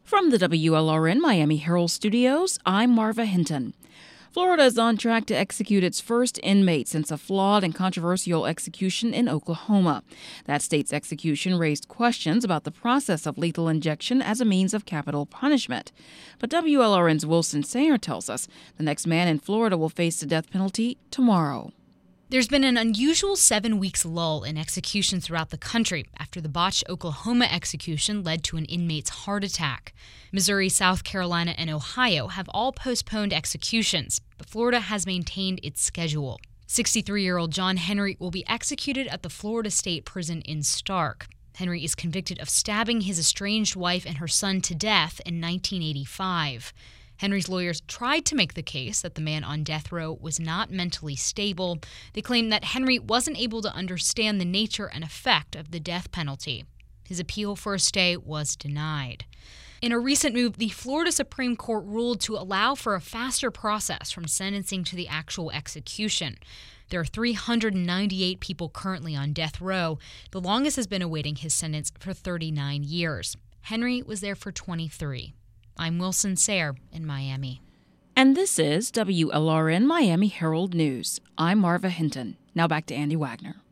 From the WLRN Miami Herald Studios, I'm Marva Hinton. Florida is on track to execute its first inmate since a flawed and controversial execution in Oklahoma. That state's execution raised questions about the process of lethal injection as a means of capital punishment. But WLRN's Wilson Sayer tells us the next man in Florida will face the death penalty tomorrow. There's been an unusual 7 weeks lull in execution throughout the country after the botched Oklahoma execution led to an inmate's heart attack. Missouri, South Carolina, and Ohio have all postponed executions, but Florida has maintained its schedule. 63-year-old John Henry will be executed at the Florida State Prison in Stark. Henry is convicted of stabbing his estranged wife and her son to death in 1985. Henry's lawyers tried to make the case that the man on death row was not mentally stable. They claimed that Henry wasn't able to understand the nature and effect of the death penalty. His appeal for a stay was denied. In a recent move, the Florida Supreme Court ruled to allow for a faster process from sentencing to the actual execution. There are 398 people currently on death row. The longest has been awaiting his sentence for 39 years. Henry was there for 23. I'm Wilson Sayer in Miami. And this is WLRN Miami Herald News. I'm Marva Hinton. Now back to Andy Wagner.